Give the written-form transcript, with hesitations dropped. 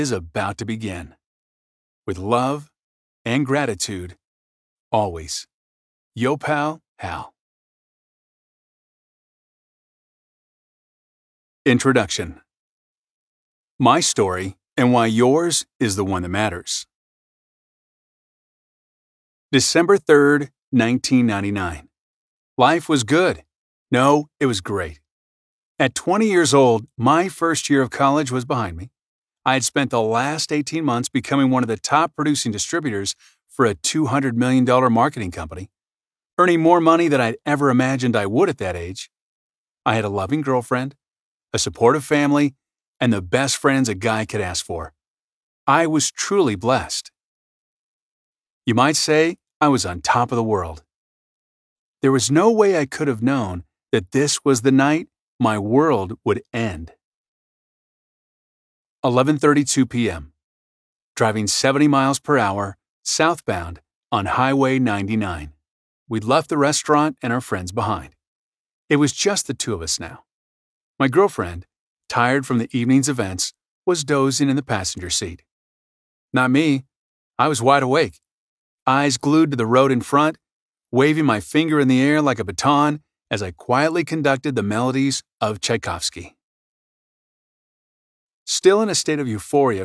is about to begin. With love and gratitude, always. Yo pal, Hal. Introduction. My story and why yours is the one that matters. December 3rd, 1999. Life was good. No, it was great. At 20 years old, my first year of college was behind me. I had spent the last 18 months becoming one of the top producing distributors for a $200 million marketing company, earning more money than I'd ever imagined I would at that age. I had a loving girlfriend, a supportive family, and the best friends a guy could ask for. I was truly blessed. You might say I was on top of the world. There was no way I could have known that this was the night my world would end. 11:32 p.m. Driving 70 miles per hour southbound on Highway 99. We'd left the restaurant and our friends behind. It was just the two of us now. My girlfriend, tired from the evening's events, was dozing in the passenger seat. Not me. I was wide awake, eyes glued to the road in front, waving my finger in the air like a baton as I quietly conducted the melodies of Tchaikovsky. Still in a state of euphoria